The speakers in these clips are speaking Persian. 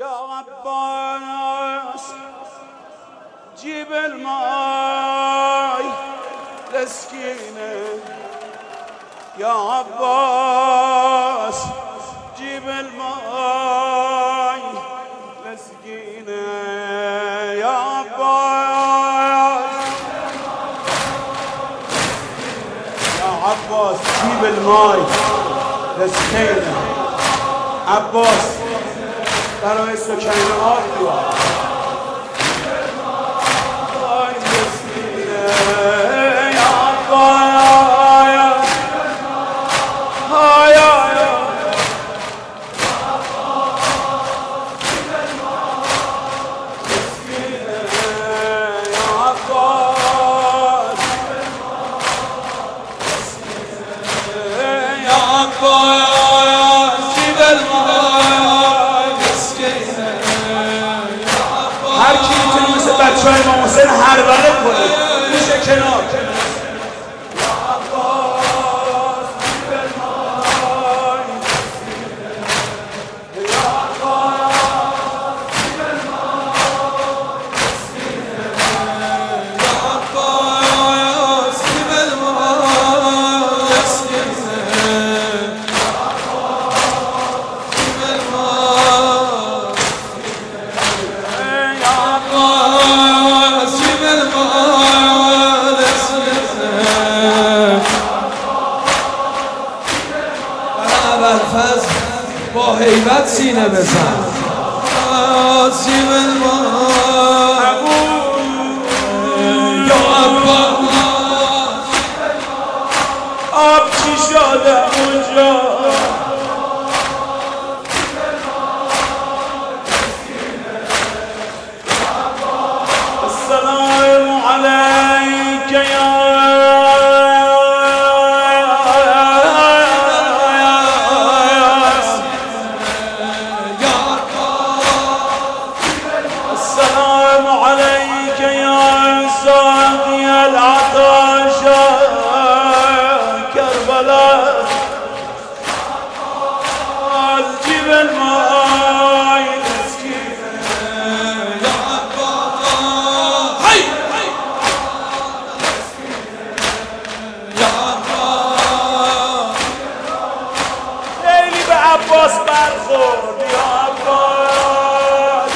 يا عباس جيب الماي لسكينة يا عباس جيب الماي لسكينة يا عباس يا عباس جيب الماي لسكينة عباس برای سکینه آب بیار هر کی میتونه مثل بچه های امام حسین هربله کنه میشه کنار با هیبت سینه بزن سیم الماء یا عباس آب چی شده اونجا السلام علیک یا عباس برخورد یا عباس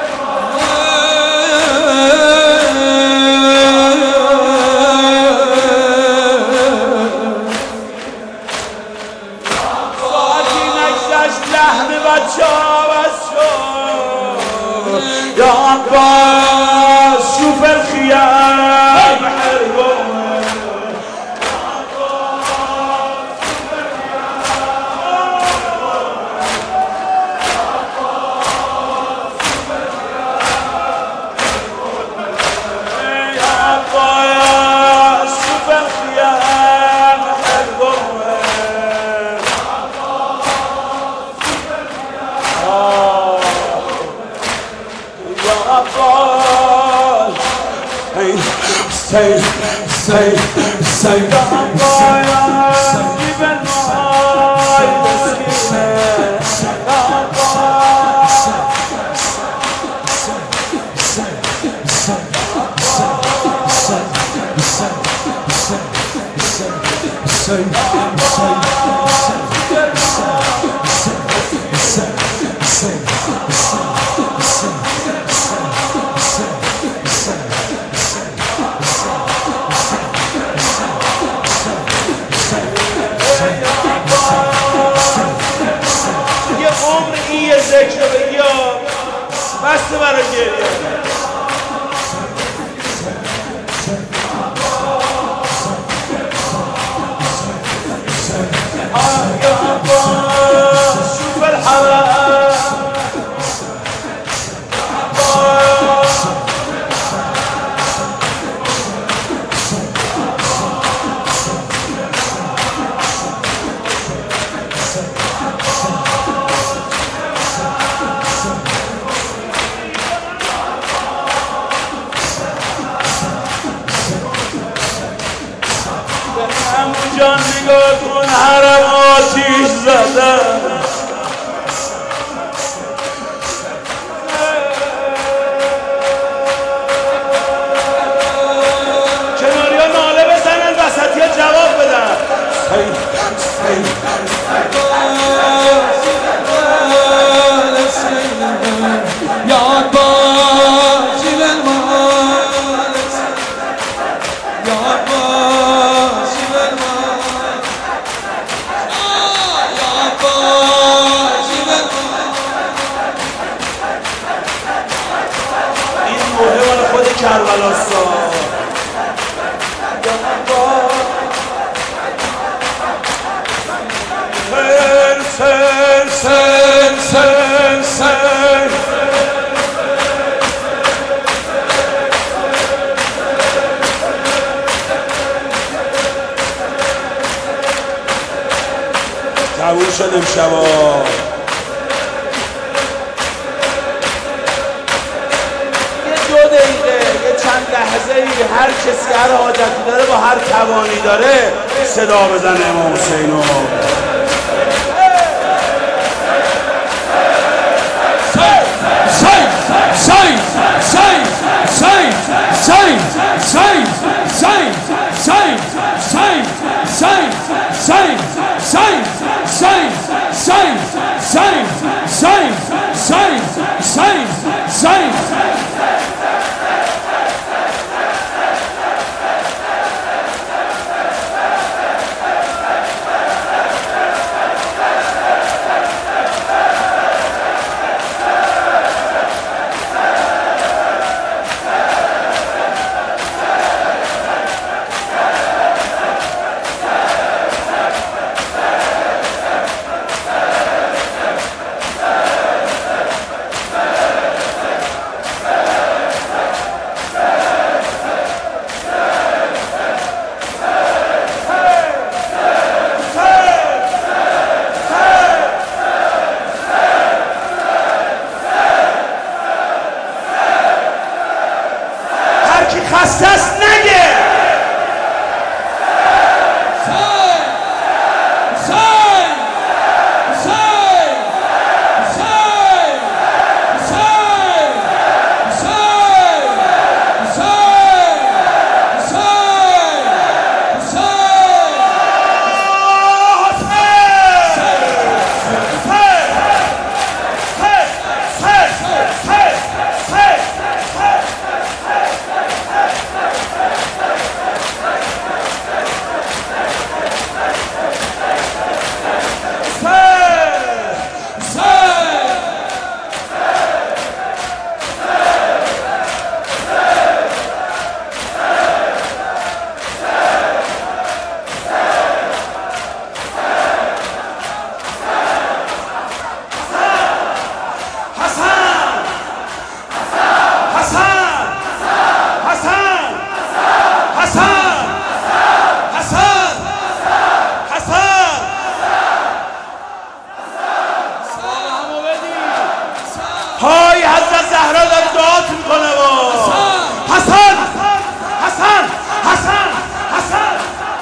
ساعتی نگذشت لحن بچه ها بس شد یا عباس شوف الخیام حربون say ذکر بگی بسته برای گریه شوف الحرام جان نگاه کن حرم آتیش زده کربلا سار سر سر سر سر قبول شد امشبا یه چند لحظه ای هر کسی هر حاجتی داره با هر توانی داره صدا بزنه امام حسینو. خسته است نگه های حضرت زهرا داره دعات میکنه با حسن حسن حسن حسن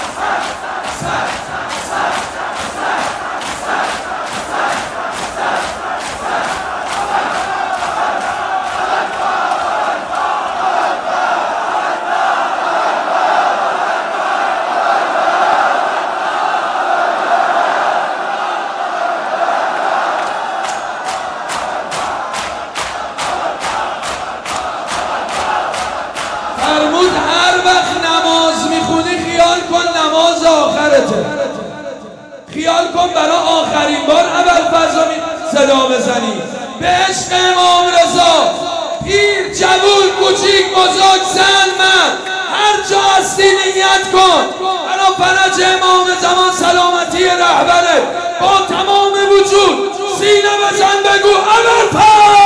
نماز آخرته، خیال کن برای آخرین بار ابوالفضل صدا بزنی به عشق امام رضا. پیر جوون کوچیک بزرگ زن مرد هر جا هستی نیت کن برای فرج امام زمان سلامتی رهبره با تمام وجود سینه بزن بگو ابوالفضل.